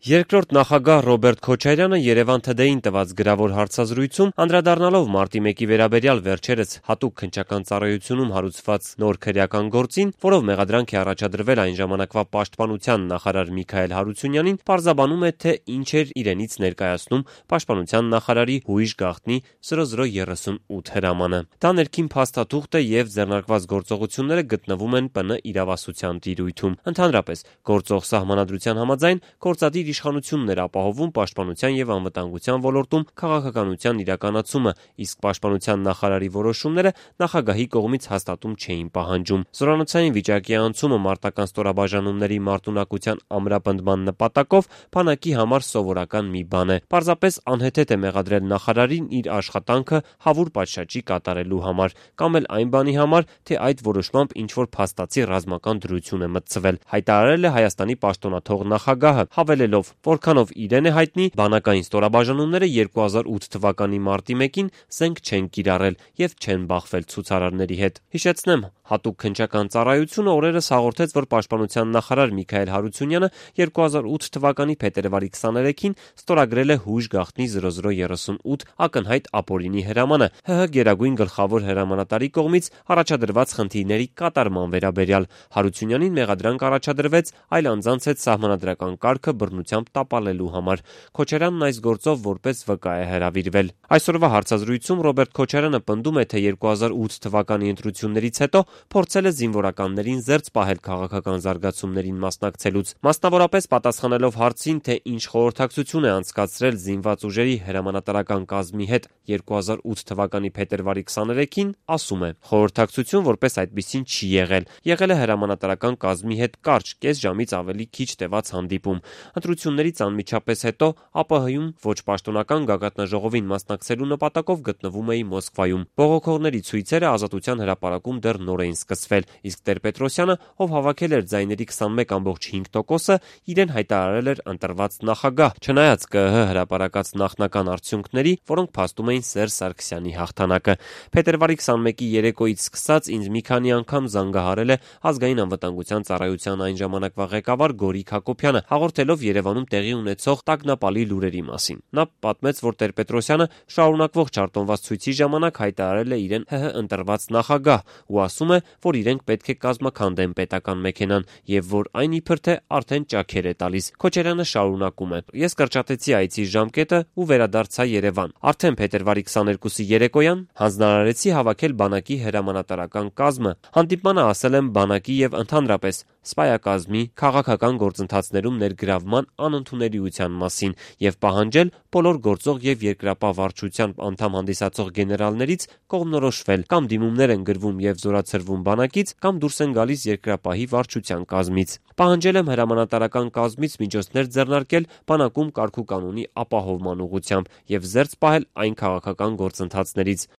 Երկրորդ նախագահ Ռոբերտ Քոչարյանը Երևան TD-ին տված գրավոր հարցազրույցում անդրադառնալով մարտի 1-ի վերաբերյալ վերջերս հատուկ քննչական ծառայությունում հարուցված նոր քրեական գործին, որով մեղադրանք է առաջադրվել այն ժամանակվա պաշտպանության նախարար Միքայել Հարությունյանին, պարզաբանում է, թե ինչ էր իրենից ներկայացնում պաշտպանության նախարարի հույժ գաղտնի 0038 հրամանը։ Դա ներքին փաստաթուղթ է եւ ձեռնարկված գործողությունները գտնվում են ՊՆ իրավասության տիրույթում։ Ընդհանրապես, գործող սահմանադրության համաձայն գործադիր իշխանությունն էր ապահովում պաշտպանության եւ անվտանգության ոլորտում քաղաքականության իրականացումը, իսկ պաշտպանության նախարարի որոշումները նախագահի կողմից հաստատում չէին պահանջում։ Զորանոցային վիճակի անցումը մարտական ստորաբաժանումների մարտունակության ամրապնդման նպատակով բանակի համար սովորական մի բան է։ Պարզապես անհեթեթ է մեղադրել նախարարին իր աշխատանքը հավուր պատշաճի կատարելու համար, կամ էլ այն բանի համար, թե այդ որոշմամբ ինչ-որ փաստացի ռազմական դրություն է մտցվել, հայտարարել է Հայաստանի պաշտոնաթող նախագահը, հավելելով, որքանով իրեն է հայտնի, բանակային ստորաբաժանումները 2008 թվականի մարտի 1-ին զենք չեն կիրառել եւ չեն բախվել ցուցարարների հետ։ Հիշեցնեմ, հատուկ քննչական ծառայությունը օրերս հաղորդեց, որ պաշտպանության նախարար Միքայել Հարությունյանը 2008 թվականի փետրվարի 23-ին ստորագրել է հույժ գաղտնի 0038 ակնհայտ ապօրինի հրամանը ՀՀ գերագույն գլխավոր հրամանատարի կողմից առաջադրված խնդիրների կատարման վերաբերյալ։ Հարությունյանին մեղադրանք առաջադրվեց այլ անձանց հետ սահմանադրական կարգը բռնությամբ տապալելու համար։ Քոչարյանն այս գործով որպես վկա է հրավիրվել։ Այսօրվա հարցազրույցում Ռոբերտ Քոչարյանը պնդում է, թե 2008 թվականի ընտրություններից հետո փորձել է զինվորականներին զերծ պահել քաղաքական զարգացումներին մասնակցելուց։ Մասնավորապես պատասխանելով հարցին, թե ինչ խորհրդակցություն է անցկացրել զինված ուժերի հրամանատարական կազմի հետ 2008 թվականի փետրվարի 23-ին, ասում է. խորհրդակցություն որպես այդպիսին չի եղել։ Եղել է հրամանատարական կազմի հետ կարճ, կես ժամից ավելի քիչ տևած հանդիպում։ Ընտրություններից անմիջապես հետո ԱՊՀ-ում ոչ պաշտոնական գագաթնաժողովին մասնակցելու նպատակով գտնվում էի Մոսկվայում։ Բողոքողների ցույցերը Ազատության հրապարակում դեռ նոր էին սկսվել, իսկ Տեր-Պետրոսյանը, ով հավաքել էր ձայների 21.5%-ը, իրեն հայտարարել էր ընտրված նախագահ, չնայած ԿԸՀ հրապարակած նախնական արդյունքների, որոնք փաստում էին Սերժ Սարգսյանի հաղթանակը։ Փետրվարի 21-ի երեկոյից սկսած ինձ մի քանի անգամ զանգահարել է Ազգային անվտանգության ծառայության այն ժամանակվա ղեկավար Գորիկ Հակոբյանը, հաղորդելով Երևանում տեղի ունեցող տագնապալի լուրերի մասին։ Նա պատմեց, որ Տեր-Պետրոսյանը շարունակվող չարտոնված ցույցի ժամանակ հայտարարել է իրեն ՀՀ ընտրված նախագահ ու ասում է, որ իրենք պետք է կազմաքանդեն պետական մեքենան եւ որ այն իբր թե արդեն ճաքեր է տալիս։ Քոչարյանը շարունակում է. Ես կրճատեցի այցի ժամկետը ու վերադարձա Երևան։ Արդեն փետրվարի 22-ի երեկոյան հանձնարարեցի հավաքել բանակի հրամանատարական կազմը։ Հանդիպմանը ասել եմ բանակի եւ ընդհանրապես սպայակազմի քաղաքական գործընթացներում ներգրավման անընդունելիության մասին եւ պահանջել բոլոր գործող եւ երկրապահ վարչության անդամ հանդիսացող գեներալներից կողմնորոշվել, կամ դիմումներ են գրվում եւ զորացրվում բանակից, կամ դուրս են գալիս երկրապահի վարչության կազմից։ Պահանջել եմ հրամանատարական կազմից միջոցներ ձեռնարկել բանակում կարգուկանոնի ապահովման ուղղությամբ եւ զերծ պահել այն քաղաքական գործընթացներից,